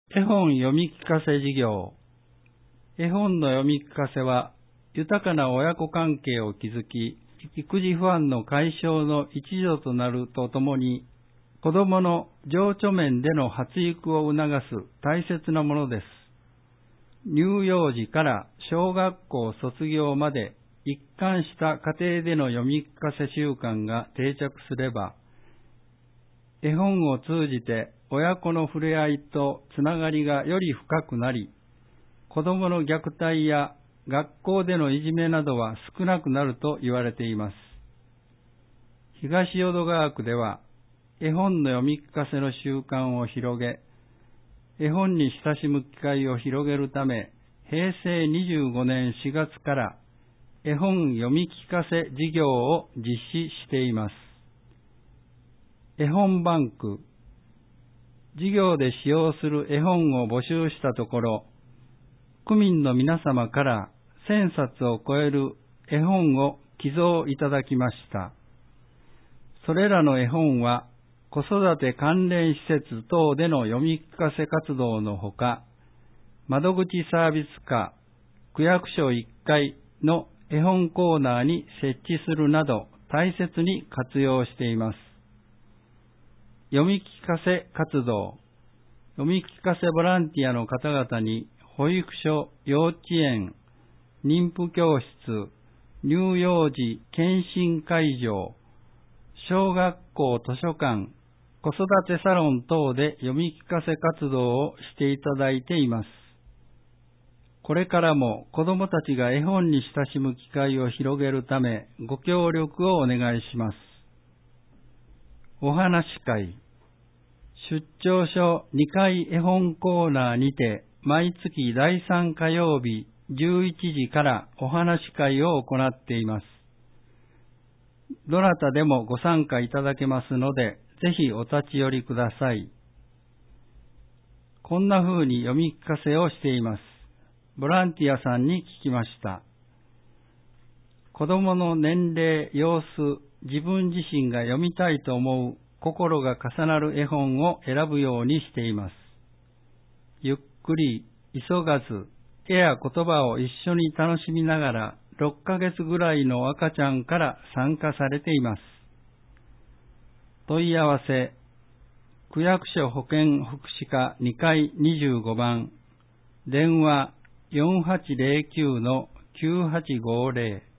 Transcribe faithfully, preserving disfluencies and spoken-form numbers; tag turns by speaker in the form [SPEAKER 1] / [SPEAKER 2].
[SPEAKER 1] 絵本読み聞かせ事業。絵本の読み聞かせは、豊かな親子関係を築き、育児不安の解消の一助となるとともに、子どもの情緒面での発育を促す大切なものです。乳幼児から小学校卒業まで一貫した家庭での読み聞かせ習慣が定着すれば、絵本を通じて親子の触れ合いとつながりがより深くなり、子どもの虐待や学校でのいじめなどは少なくなると言われています。東淀川区では、絵本の読み聞かせの習慣を広げ、絵本に親しむ機会を広げるため、へいせいにじゅうごねんしがつから絵本読み聞かせ事業を実施しています。絵本バンク。事業で使用する絵本を募集したところ、区民の皆様からせんさつを超える絵本を寄贈いただきました。それらの絵本は、子育て関連施設等での読み聞かせ活動のほか、窓口サービス課、区役所いっかいの絵本コーナーに設置するなど大切に活用しています。読み聞かせ活動。読み聞かせボランティアの方々に保育所、幼稚園、妊婦教室、乳幼児検診会場、小学校図書館、子育てサロン等で読み聞かせ活動をしていただいています。これからも子どもたちが絵本に親しむ機会を広げるためご協力をお願いします。お話会。出張所にかい絵本コーナーにて毎月だいさん火曜日じゅういちじからお話会を行っています。どなたでもご参加いただけますので、ぜひお立ち寄りください。こんな風に読み聞かせをしています。ボランティアさんに聞きました。子供の年齢、様子、自分自身が読みたいと思う心が重なる絵本を選ぶようにしています。ゆっくり、急がず、絵や言葉を一緒に楽しみながら、ろっかげつぐらいの赤ちゃんから参加されています。問い合わせ、区役所保健福祉課にかいにじゅうごばん、電話 よんはちゼロきゅうのきゅうはちごゼロ